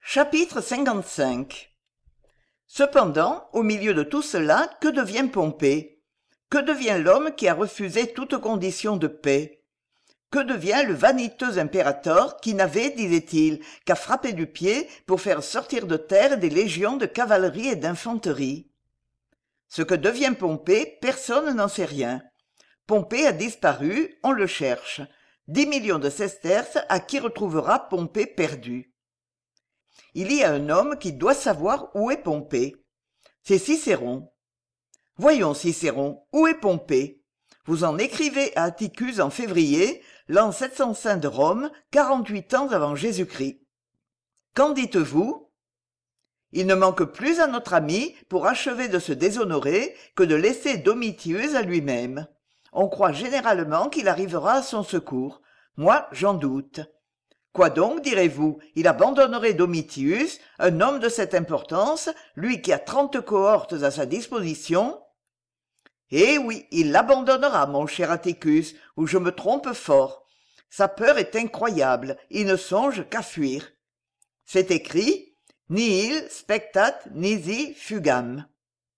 Chapitre 55. Cependant, au milieu de tout cela, que devient Pompée? Que devient l'homme qui a refusé toute condition de paix? Que devient le vaniteux impérator qui n'avait, disait-il, qu'à frapper du pied pour faire sortir de terre des légions de cavalerie et d'infanterie? Ce que devient Pompée, personne n'en sait rien. Pompée a disparu, on le cherche. 10 millions de sesterces à qui retrouvera Pompée perdu. Il y a un homme qui doit savoir où est Pompée. C'est Cicéron. Voyons, Cicéron, où est Pompée? Vous en écrivez à Atticus en février, l'an 705 de Rome, 48 ans avant Jésus-Christ. Qu'en dites-vous? Il ne manque plus à notre ami, pour achever de se déshonorer, que de laisser Domitius à lui-même. On croit généralement qu'il arrivera à son secours. Moi, j'en doute. Quoi donc, direz-vous, il abandonnerait Domitius, un homme de cette importance, lui qui a 30 cohortes à sa disposition? Eh oui, il l'abandonnera, mon cher Atticus, ou je me trompe fort. Sa peur est incroyable, il ne songe qu'à fuir. C'est écrit « Nihil spectat nisi fugam ».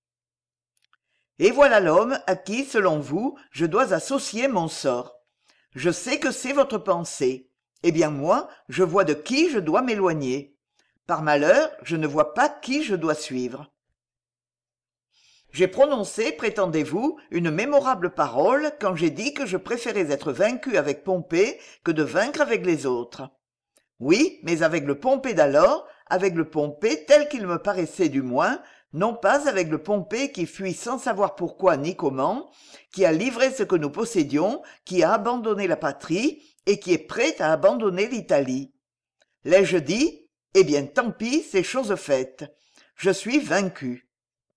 Et voilà l'homme à qui, selon vous, je dois associer mon sort. Je sais que c'est votre pensée. Eh bien moi, je vois de qui je dois m'éloigner. Par malheur, je ne vois pas qui je dois suivre. J'ai prononcé, prétendez-vous, une mémorable parole quand j'ai dit que je préférais être vaincu avec Pompée que de vaincre avec les autres. Oui, mais avec le Pompée d'alors, avec le Pompée tel qu'il me paraissait du moins, non pas avec le Pompée qui fuit sans savoir pourquoi ni comment, qui a livré ce que nous possédions, qui a abandonné la patrie et qui est prêt à abandonner l'Italie. L'ai-je dit? Eh bien, tant pis, c'est chose faite. Je suis vaincu.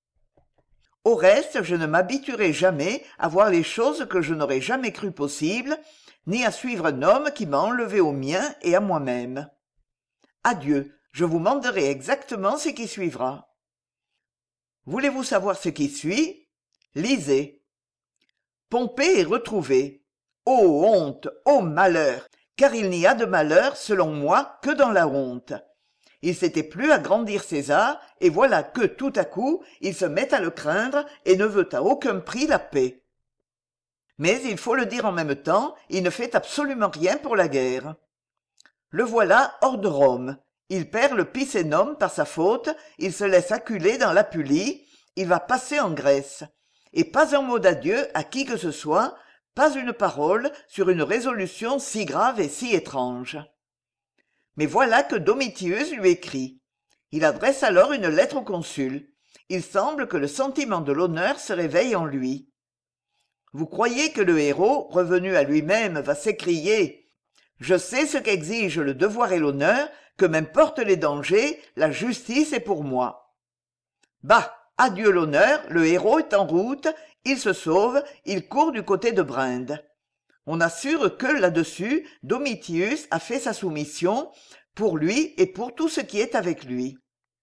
Au reste, je ne m'habituerai jamais à voir les choses que je n'aurais jamais cru possibles, ni à suivre un homme qui m'a enlevé au mien et à moi-même. Adieu, je vous manderai exactement ce qui suivra. Voulez-vous savoir ce qui suit? Lisez. Pompée est retrouvé. Ô honte, ô malheur, car il n'y a de malheur, selon moi, que dans la honte. Il s'était plu à grandir César, et voilà que, tout à coup, il se met à le craindre et ne veut à aucun prix la paix. Mais il faut le dire en même temps, il ne fait absolument rien pour la guerre. Le voilà hors de Rome. Il perd le Picenum par sa faute, il se laisse acculer dans l'Apulie, il va passer en Grèce. Et pas un mot d'adieu à qui que ce soit, pas une parole sur une résolution si grave et si étrange. Mais voilà que Domitius lui écrit. Il adresse alors une lettre au consul. Il semble que le sentiment de l'honneur se réveille en lui. Vous croyez que le héros, revenu à lui-même, va s'écrier « Je sais ce qu'exigent le devoir et l'honneur, que m'importent les dangers, la justice est pour moi. » Bah, adieu l'honneur, le héros est en route, il se sauve, il court du côté de Brinde. On assure que, là-dessus, Domitius a fait sa soumission, pour lui et pour tout ce qui est avec lui.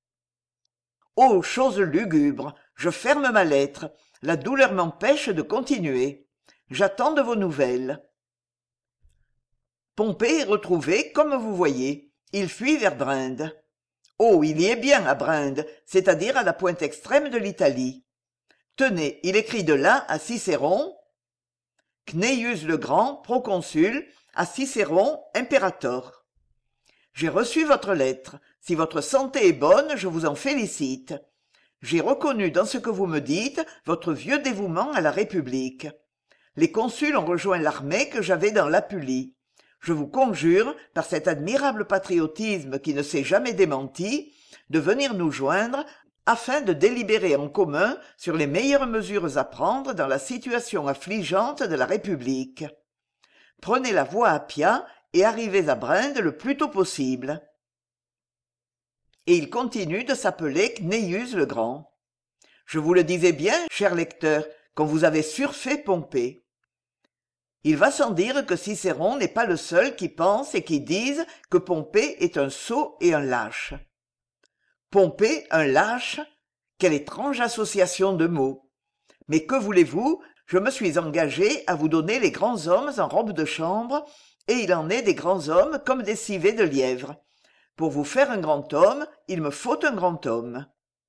Ô chose lugubre, je ferme ma lettre, la douleur m'empêche de continuer. J'attends de vos nouvelles. Pompée est retrouvé, comme vous voyez. Il fuit vers Brinde. Oh, il y est bien à Brinde, c'est-à-dire à la pointe extrême de l'Italie. Tenez, il écrit de là à Cicéron, Cneius le Grand, proconsul, à Cicéron, impérator. J'ai reçu votre lettre. Si votre santé est bonne, je vous en félicite. J'ai reconnu dans ce que vous me dites votre vieux dévouement à la République. Les consuls ont rejoint l'armée que j'avais dans l'Apulie. Je vous conjure, par cet admirable patriotisme qui ne s'est jamais démenti, de venir nous joindre afin de délibérer en commun sur les meilleures mesures à prendre dans la situation affligeante de la République. Prenez la voie à Appia et arrivez à Brinde le plus tôt possible. Et il continue de s'appeler Cneius le Grand. Je vous le disais bien, cher lecteur, quand vous avez surfait Pompée. Il va sans dire que Cicéron n'est pas le seul qui pense et qui dise que Pompée est un sot et un lâche. Pompée, un lâche? Quelle étrange association de mots. Mais que voulez-vous, je me suis engagé à vous donner les grands hommes en robe de chambre, et il en est des grands hommes comme des civets de lièvre. Pour vous faire un grand homme, il me faut un grand homme.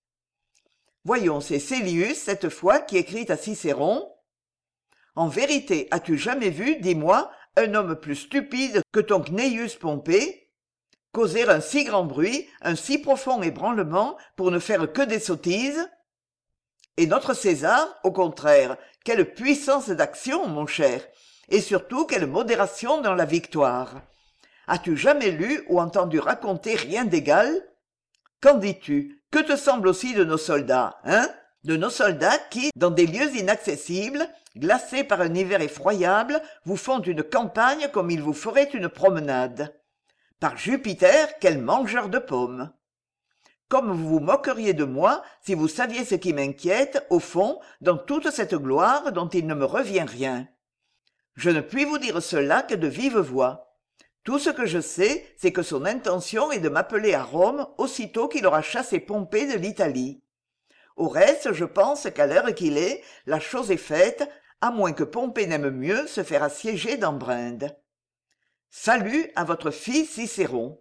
Voyons, c'est Célius, cette fois, qui écrit à Cicéron. En vérité, as-tu jamais vu, dis-moi, un homme plus stupide que ton Cnéius Pompée? Causer un si grand bruit, un si profond ébranlement, pour ne faire que des sottises? Et notre César, au contraire, quelle puissance d'action, mon cher, et surtout quelle modération dans la victoire. As-tu jamais lu ou entendu raconter rien d'égal? Qu'en dis-tu? Que te semble aussi de nos soldats, hein? De nos soldats qui, dans des lieux inaccessibles, glacés par un hiver effroyable, vous font une campagne comme ils vous feraient une promenade. Par Jupiter, quels mangeurs de pommes! Comme vous vous moqueriez de moi si vous saviez ce qui m'inquiète, au fond, dans toute cette gloire dont il ne me revient rien. Je ne puis vous dire cela que de vive voix. Tout ce que je sais, c'est que son intention est de m'appeler à Rome aussitôt qu'il aura chassé Pompée de l'Italie. Au reste, je pense qu'à l'heure qu'il est, la chose est faite, à moins que Pompée n'aime mieux se faire assiéger d'Ambrinde. Salut à votre fils Cicéron.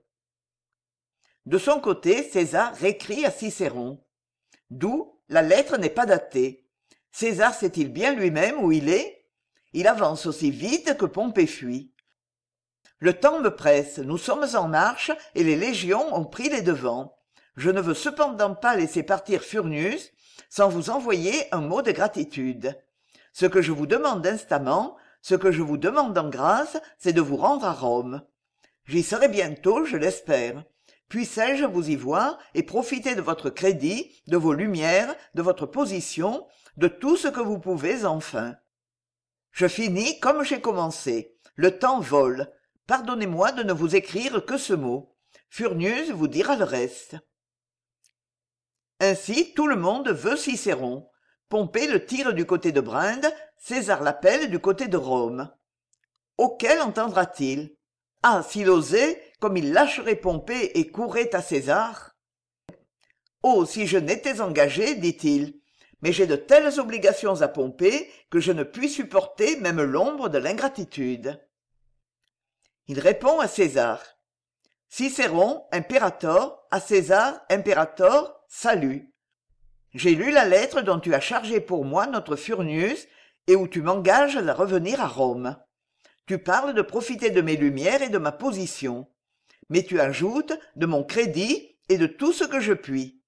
De son côté, César réécrit à Cicéron. D'où la lettre n'est pas datée. César sait-il bien lui-même où il est? Il avance aussi vite que Pompée fuit. Le temps me presse, nous sommes en marche et les légions ont pris les devants. Je ne veux cependant pas laisser partir Furnius sans vous envoyer un mot de gratitude. Ce que je vous demande instamment, ce que je vous demande en grâce, c'est de vous rendre à Rome. J'y serai bientôt, je l'espère. Puissé-je vous y voir et profiter de votre crédit, de vos lumières, de votre position, de tout ce que vous pouvez enfin. Je finis comme j'ai commencé. Le temps vole. Pardonnez-moi de ne vous écrire que ce mot. Furnius vous dira le reste. Ainsi, tout le monde veut Cicéron. Pompée le tire du côté de Brinde, César l'appelle du côté de Rome. Auquel entendra-t-il? Ah, s'il osait, comme il lâcherait Pompée et courrait à César. Oh, si je n'étais engagé, dit-il, mais j'ai de telles obligations à Pompée que je ne puis supporter même l'ombre de l'ingratitude. Il répond à César. Cicéron, impérator, à César, impérator, salut. J'ai lu la lettre dont tu as chargé pour moi notre Furnius et où tu m'engages à revenir à Rome. Tu parles de profiter de mes lumières et de ma position. Mais tu ajoutes de mon crédit et de tout ce que je puis.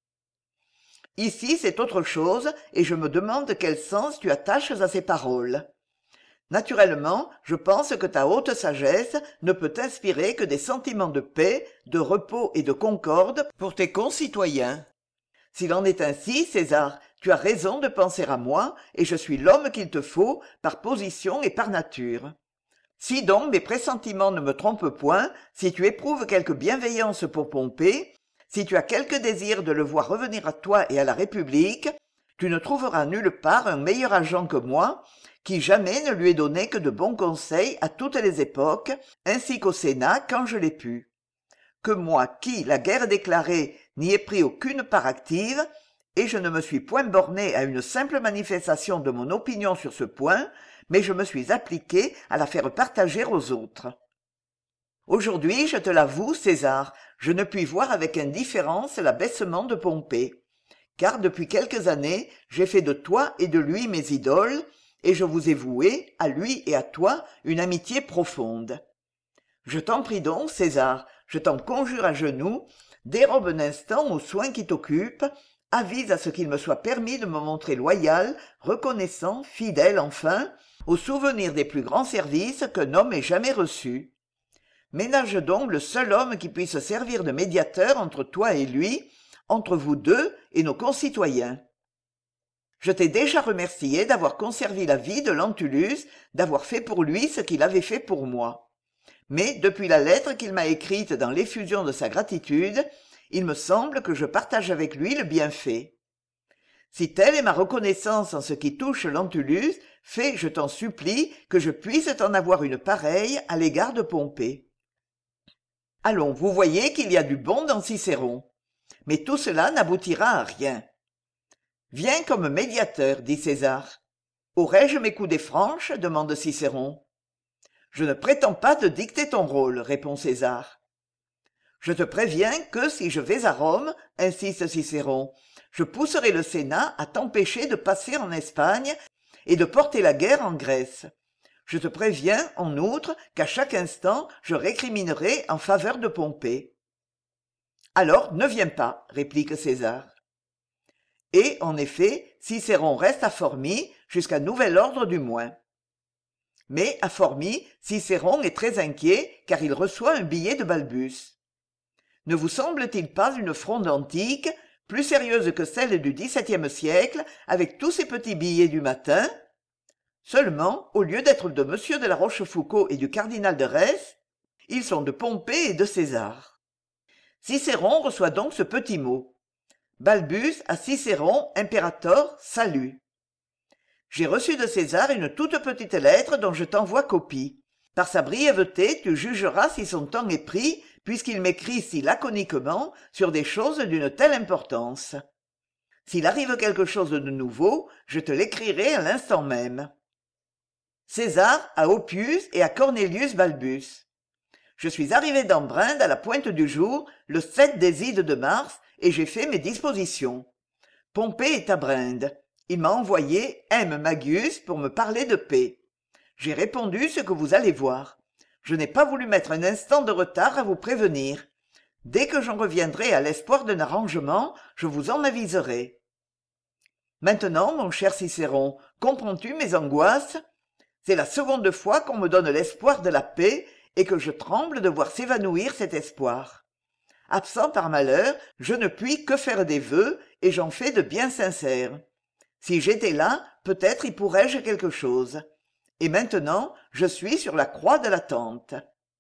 Ici, c'est autre chose et je me demande quel sens tu attaches à ces paroles. Naturellement, je pense que ta haute sagesse ne peut inspirer que des sentiments de paix, de repos et de concorde pour tes concitoyens. S'il en est ainsi, César, tu as raison de penser à moi, et je suis l'homme qu'il te faut, par position et par nature. Si donc mes pressentiments ne me trompent point, si tu éprouves quelque bienveillance pour Pompée, si tu as quelque désir de le voir revenir à toi et à la République, tu ne trouveras nulle part un meilleur agent que moi, qui jamais ne lui ait donné que de bons conseils à toutes les époques, ainsi qu'au Sénat quand je l'ai pu. Que moi qui, la guerre déclarée, n'y ai pris aucune part active, et je ne me suis point borné à une simple manifestation de mon opinion sur ce point, mais je me suis appliqué à la faire partager aux autres. Aujourd'hui, je te l'avoue, César, je ne puis voir avec indifférence l'abaissement de Pompée, car depuis quelques années, j'ai fait de toi et de lui mes idoles, et je vous ai voué, à lui et à toi, une amitié profonde. Je t'en prie donc, César, je t'en conjure à genoux, dérobe un instant aux soins qui t'occupent, avise à ce qu'il me soit permis de me montrer loyal, reconnaissant, fidèle enfin, au souvenir des plus grands services qu'un homme ait jamais reçus. Ménage donc le seul homme qui puisse servir de médiateur entre toi et lui, entre vous deux et nos concitoyens. Je t'ai déjà remercié d'avoir conservé la vie de Lentulus, d'avoir fait pour lui ce qu'il avait fait pour moi. Mais depuis la lettre qu'il m'a écrite dans l'effusion de sa gratitude, il me semble que je partage avec lui le bienfait. Si telle est ma reconnaissance en ce qui touche Lentulus, fais, je t'en supplie, que je puisse t'en avoir une pareille à l'égard de Pompée. Allons, vous voyez qu'il y a du bon dans Cicéron. Mais tout cela n'aboutira à rien. Viens comme médiateur, dit César. Aurais-je mes coudées franches demande Cicéron. Je ne prétends pas te dicter ton rôle, répond César. Je te préviens que si je vais à Rome, insiste Cicéron, je pousserai le Sénat à t'empêcher de passer en Espagne et de porter la guerre en Grèce. Je te préviens, en outre, qu'à chaque instant je récriminerai en faveur de Pompée. Alors ne viens pas, réplique César. Et, en effet, Cicéron reste à Formie jusqu'à nouvel ordre du moins. Mais, à Formie, Cicéron est très inquiet car il reçoit un billet de Balbus. Ne vous semble-t-il pas une fronde antique, plus sérieuse que celle du XVIIe siècle, avec tous ces petits billets du matin? Seulement, au lieu d'être de M. de la Rochefoucauld et du cardinal de Retz, ils sont de Pompée et de César. Cicéron reçoit donc ce petit mot. Balbus à Cicéron, impérator, salut. J'ai reçu de César une toute petite lettre dont je t'envoie copie. Par sa brièveté, tu jugeras si son temps est pris, puisqu'il m'écrit si laconiquement sur des choses d'une telle importance. S'il arrive quelque chose de nouveau, je te l'écrirai à l'instant même. César à Oppius et à Cornelius Balbus. Je suis arrivé dans Brinde à la pointe du jour, le 7 des Ides de mars, et j'ai fait mes dispositions. Pompée est à Brinde. Il m'a envoyé M. Magius pour me parler de paix. J'ai répondu ce que vous allez voir. Je n'ai pas voulu mettre un instant de retard à vous prévenir. Dès que j'en reviendrai à l'espoir d'un arrangement, je vous en aviserai. Maintenant, mon cher Cicéron, comprends-tu mes angoisses? C'est la seconde fois qu'on me donne l'espoir de la paix et que je tremble de voir s'évanouir cet espoir. Absent par malheur, je ne puis que faire des vœux, et j'en fais de bien sincères. Si j'étais là, peut-être y pourrais-je quelque chose. Et maintenant, je suis sur la croix de l'attente.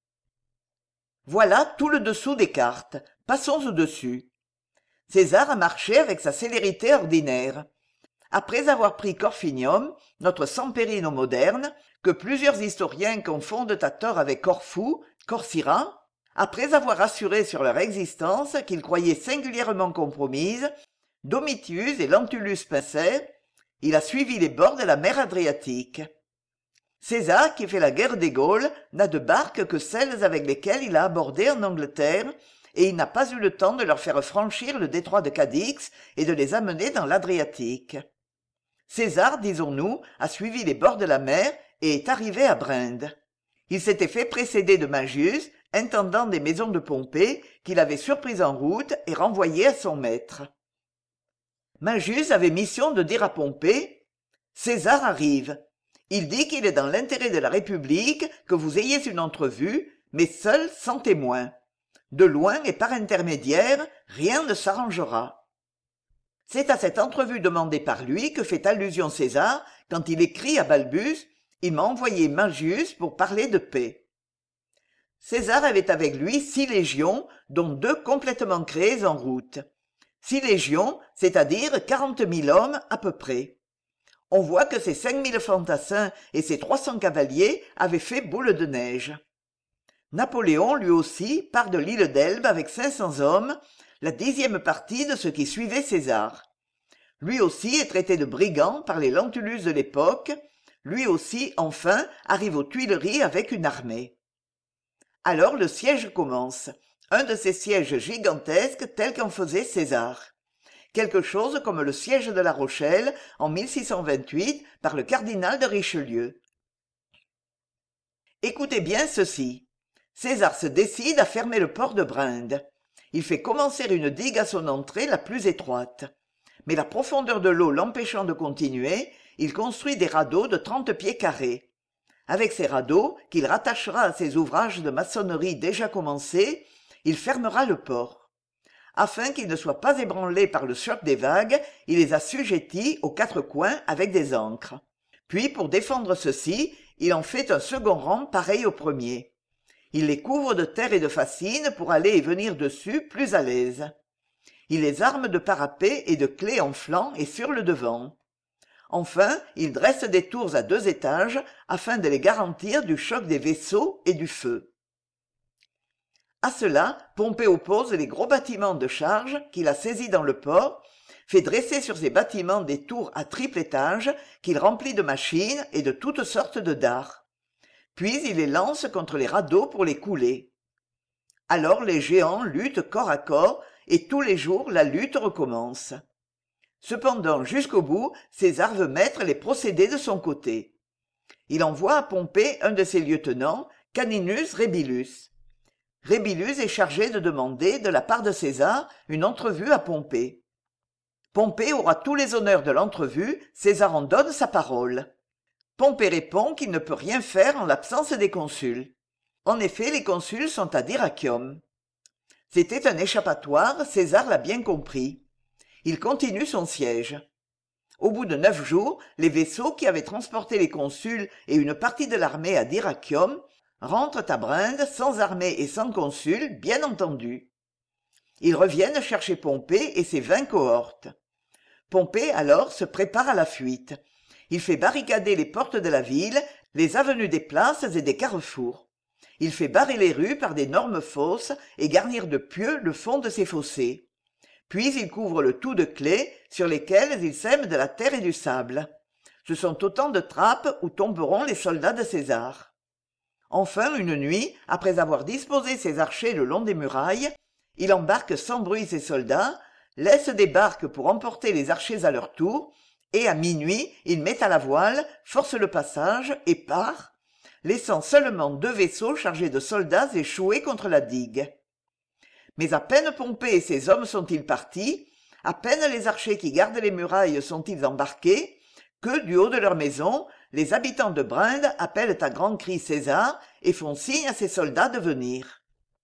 Voilà tout le dessous des cartes. Passons au-dessus. César a marché avec sa célérité ordinaire. Après avoir pris Corfinium, notre Samperino moderne, que plusieurs historiens confondent à tort avec Corfou, Corcyra, après avoir assuré sur leur existence qu'ils croyaient singulièrement compromise, Domitius et Lentulus Pincé, il a suivi les bords de la mer Adriatique. César, qui fait la guerre des Gaules, n'a de barques que celles avec lesquelles il a abordé en Angleterre, et il n'a pas eu le temps de leur faire franchir le détroit de Cadix et de les amener dans l'Adriatique. César, disons-nous, a suivi les bords de la mer et est arrivé à Brinde. Il s'était fait précéder de Magius, intendant des maisons de Pompée, qu'il avait surpris en route et renvoyé à son maître. Magius avait mission de dire à Pompée « César arrive. Il dit qu'il est dans l'intérêt de la République que vous ayez une entrevue, mais seul sans témoin. De loin et par intermédiaire, rien ne s'arrangera. » C'est à cette entrevue demandée par lui que fait allusion César quand il écrit à Balbus « Il m'a envoyé Magius pour parler de paix. » César avait avec lui 6 légions, dont 2 complètement créées en route. 6 légions, c'est-à-dire 40 000 hommes à peu près. On voit que ces 5 000 fantassins et ces 300 cavaliers avaient fait boule de neige. Napoléon, lui aussi, part de l'île d'Elbe avec 500 hommes, la 10e partie de ceux qui suivaient César. Lui aussi est traité de brigand par les Lentulus de l'époque. Lui aussi, enfin, arrive aux Tuileries avec une armée. Alors le siège commence, un de ces sièges gigantesques tels qu'en faisait César. Quelque chose comme le siège de La Rochelle en 1628 par le cardinal de Richelieu. Écoutez bien ceci. César se décide à fermer le port de Brinde. Il fait commencer une digue à son entrée la plus étroite. Mais la profondeur de l'eau l'empêchant de continuer, il construit des radeaux de 30 pieds carrés. Avec ces radeaux, qu'il rattachera à ses ouvrages de maçonnerie déjà commencés, il fermera le port. Afin qu'il ne soit pas ébranlé par le choc des vagues, il les assujettit aux 4 coins avec des ancres. Puis, pour défendre ceux-ci, il en fait un second rang pareil au premier. Il les couvre de terre et de fascines pour aller et venir dessus plus à l'aise. Il les arme de parapets et de clés en flanc et sur le devant. Enfin, il dresse des tours à 2 étages afin de les garantir du choc des vaisseaux et du feu. À cela, Pompée oppose les gros bâtiments de charge qu'il a saisis dans le port, fait dresser sur ces bâtiments des tours à triple étage qu'il remplit de machines et de toutes sortes de dards. Puis il les lance contre les radeaux pour les couler. Alors les géants luttent corps à corps, et tous les jours la lutte recommence. Cependant, jusqu'au bout, César veut mettre les procédés de son côté. Il envoie à Pompée un de ses lieutenants, Caninus Rébilus. Rébilus est chargé de demander, de la part de César, une entrevue à Pompée. Pompée aura tous les honneurs de l'entrevue, César en donne sa parole. Pompée répond qu'il ne peut rien faire en l'absence des consuls. En effet, les consuls sont à Dyrrhachium. C'était un échappatoire, César l'a bien compris. Il continue son siège. Au bout de 9 jours, les vaisseaux qui avaient transporté les consuls et une partie de l'armée à Dyrrhachium rentrent à Brinde sans armée et sans consul, bien entendu. Ils reviennent chercher Pompée et ses 20 cohortes. Pompée, alors, se prépare à la fuite. Il fait barricader les portes de la ville, les avenues des places et des carrefours. Il fait barrer les rues par d'énormes fosses et garnir de pieux le fond de ces fossés. Puis il couvre le tout de claies sur lesquelles il sème de la terre et du sable. Ce sont autant de trappes où tomberont les soldats de César. Enfin, une nuit, après avoir disposé ses archers le long des murailles, il embarque sans bruit ses soldats, laisse des barques pour emporter les archers à leur tour, et à minuit, il met à la voile, force le passage et part, laissant seulement 2 vaisseaux chargés de soldats échoués contre la digue. Mais à peine Pompée et ses hommes sont-ils partis, à peine les archers qui gardent les murailles sont-ils embarqués, que, du haut de leur maison, les habitants de Brinde appellent à grands cris César et font signe à ses soldats de venir.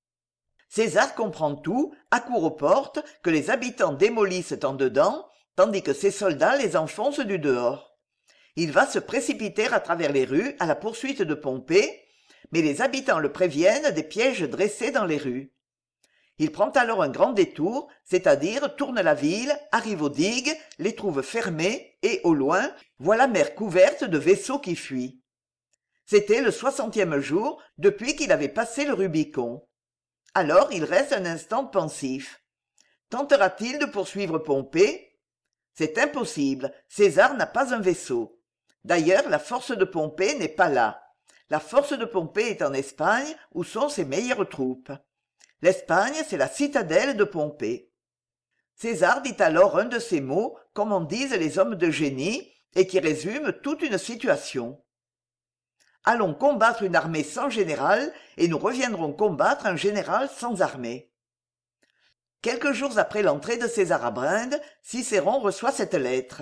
César comprend tout, accourt aux portes, que les habitants démolissent en dedans, tandis que ses soldats les enfoncent du dehors. Il va se précipiter à travers les rues à la poursuite de Pompée, mais les habitants le préviennent des pièges dressés dans les rues. Il prend alors un grand détour, c'est-à-dire tourne la ville, arrive aux digues, les trouve fermées et, au loin, voit la mer couverte de vaisseaux qui fuient. C'était le 60e jour depuis qu'il avait passé le Rubicon. Alors il reste un instant pensif. Tentera-t-il de poursuivre Pompée ? C'est impossible, César n'a pas un vaisseau. D'ailleurs, la force de Pompée n'est pas là. La force de Pompée est en Espagne, où sont ses meilleures troupes. L'Espagne, c'est la citadelle de Pompée. César dit alors un de ces mots, comme en disent les hommes de génie, et qui résument toute une situation. Allons combattre une armée sans général, et nous reviendrons combattre un général sans armée. Quelques jours après l'entrée de César à Brinde, Cicéron reçoit cette lettre.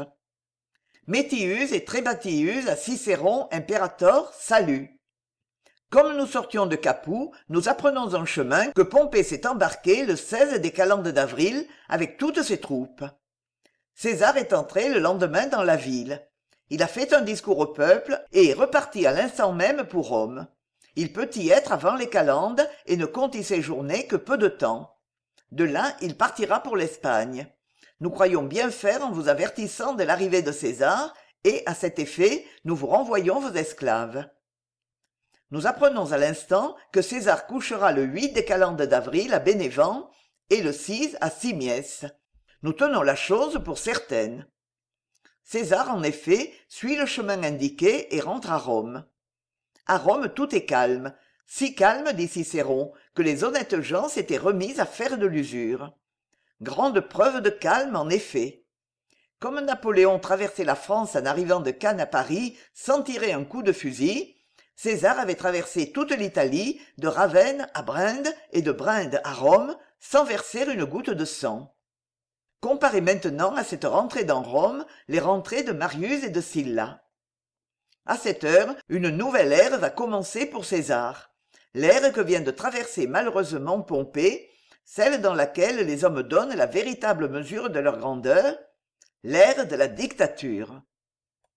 Métius et Trébatius à Cicéron, impérator, salut. Comme nous sortions de Capoue, nous apprenons en chemin que Pompée s'est embarqué le 16 des calendes d'avril avec toutes ses troupes. César est entré le lendemain dans la ville. Il a fait un discours au peuple et est reparti à l'instant même pour Rome. Il peut y être avant les calendes et ne compte y séjourner que peu de temps. De là, il partira pour l'Espagne. Nous croyons bien faire en vous avertissant de l'arrivée de César et, à cet effet, nous vous renvoyons vos esclaves. Nous apprenons à l'instant que César couchera le 8 des calendes d'avril à Bénévent et le 6 à Simiès. Nous tenons la chose pour certaine. César, en effet, suit le chemin indiqué et rentre à Rome. À Rome, tout est calme, si calme, dit Cicéron, que les honnêtes gens s'étaient remis à faire de l'usure. Grande preuve de calme, en effet. Comme Napoléon traversait la France en arrivant de Cannes à Paris sans tirer un coup de fusil, César avait traversé toute l'Italie, de Ravenne à Brinde et de Brinde à Rome, sans verser une goutte de sang. Comparez maintenant à cette rentrée dans Rome les rentrées de Marius et de Sylla. À cette heure, une nouvelle ère va commencer pour César, l'ère que vient de traverser malheureusement Pompée, celle dans laquelle les hommes donnent la véritable mesure de leur grandeur, l'ère de la dictature.